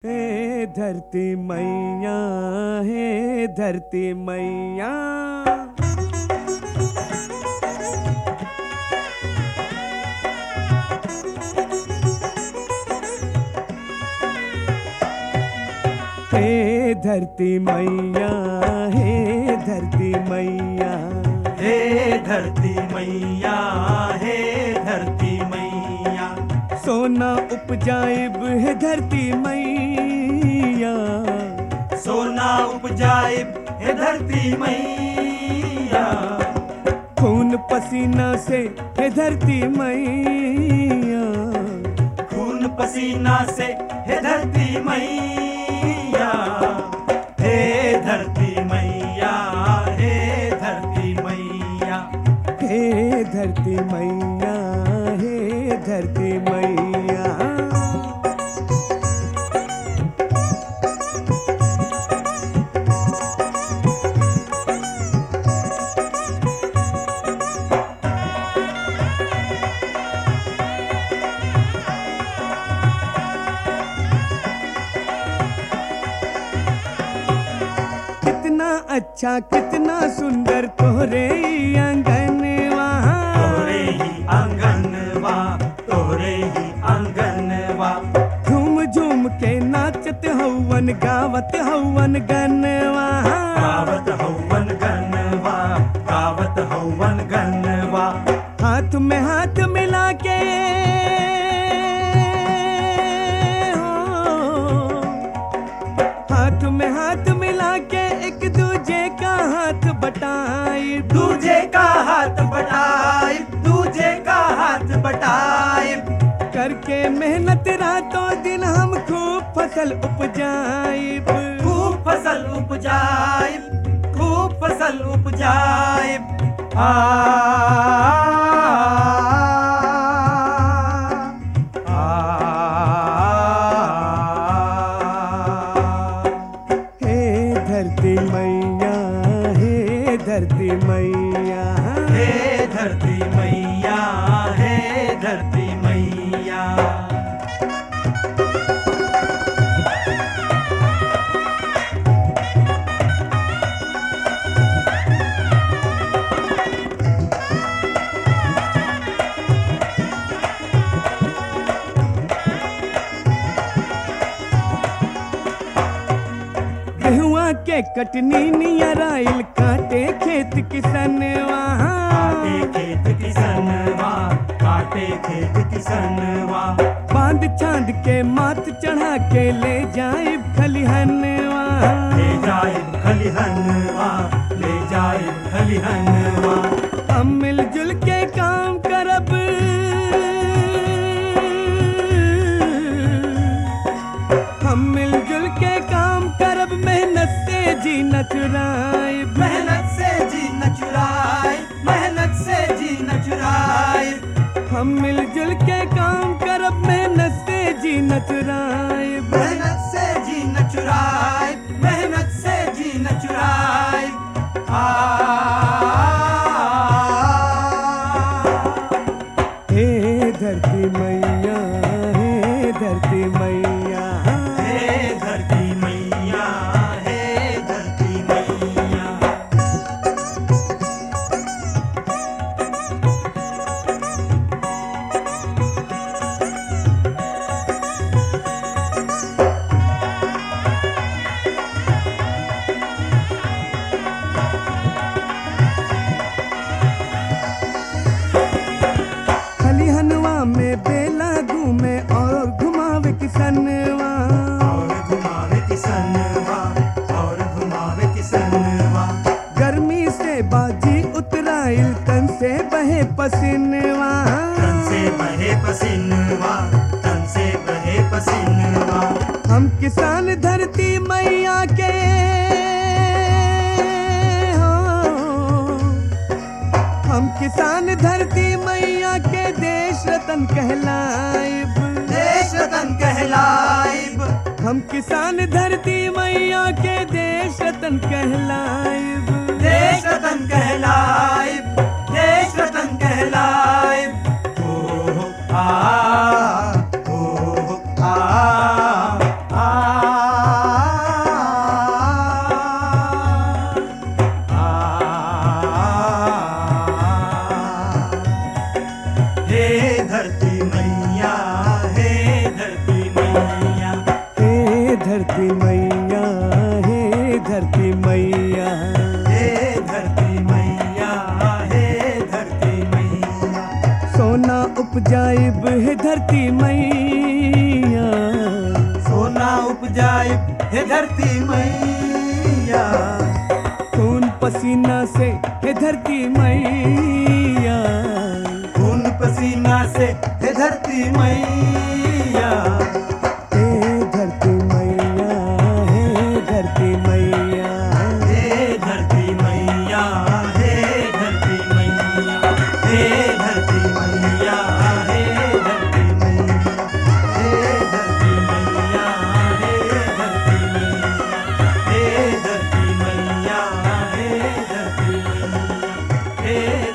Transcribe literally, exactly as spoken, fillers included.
हे धरती मैया, हे धरती मैया, हे धरती मैया, हे धरती मैया, हे धरती मैया, हे धरती मैया, सोना उपजाइब है धरती मैया, सोना उपजाइब है धरती मैया, खून पसीना से है धरती मैया, खून पसीना से है धरती मैया, हे धरती मैया, हे धरती मैया, हे धरती मैया, हे धरती मैया। कितना अच्छा कितना सुंदर तोरे आंगनवा, तोरे ही आंगनवा, तोरे ही आंगनवा, झूम झूम के नाचत हवन गावत हवन गनवा, गावत हवन गनवा, गावत हवन गनवा, हाथ में हाथ मिला के हो, हाथ में हाथ मिला के एक दूजे का हाथ बटाई, दूजे का हाथ बटाई, दूजे का हाथ बटाई, करके मेहनत रातों दिन हम खूब फसल उपजाई, खूब फसल उपजाई, खूब फसल उपजाई, आ, आ, हे धरती मैया, हे धरती मैया, हे धरती मैया, हे धरती मैया, गेहुआ के कटनी नियराइल काटे खेत किसनवा, काटे खेत किसनवा, काटे खेत किसनवा, बांध चांद के माथ चढ़ा के ले जाए खलिहनवा, ले जाए खलिहनवा, ले जाए खलिहनवा, हम मिलजुल के काम करब, हम मिलजुल के काम करब, मेहनत से जी न चुराए, मेहनत से जी न चुराए, मेहनत से जी न चुराए, हम मिलजुल के काम करब, मेहनत से जी न चुराए, मेहनत से जी न चुराए, मेहनत से जी न चुराए, आ, हे धरती मैया, हे धरती मैया, हे धरती मैया, हे धरती मैया, खलिहनवा में बेला घूमे और घुमावे किसनवा, और घुमावे किसनवा, और घुमावे किसनवा, गर्मी से बाजी उतराइल तन से बहे पसीनवा, तन से बहे पसीनवा, तन से बहे पसीनवा, हम किसान धरती मैया के हो, हम किसान धरती मैया के देश रतन कहलाइब, देश रतन कहलाइब, हम किसान धरती मैया के देश रतन कहलाइब, देश रतन कहलाइब, देश रतन कहलाइब, ओ, आ, ओ, आ, आ, धरती मैया, हे धरती मैया, हे धरती मैया, हे धरती मैया। सोना उपजाइब है धरती मैया, सोना उपजाइब है धरती मैया। खून पसीना से है धरती मैया, खून पसीना से है धरती मैया। हे धरती मैया, हे धरती मैया, हे धरती मैया, हे धरती मैया, हे धरती मैया, हे धरती मैया, हे धरती मैया, हे धरती मैया, हे धरती मैया, हे धरती मैया, हे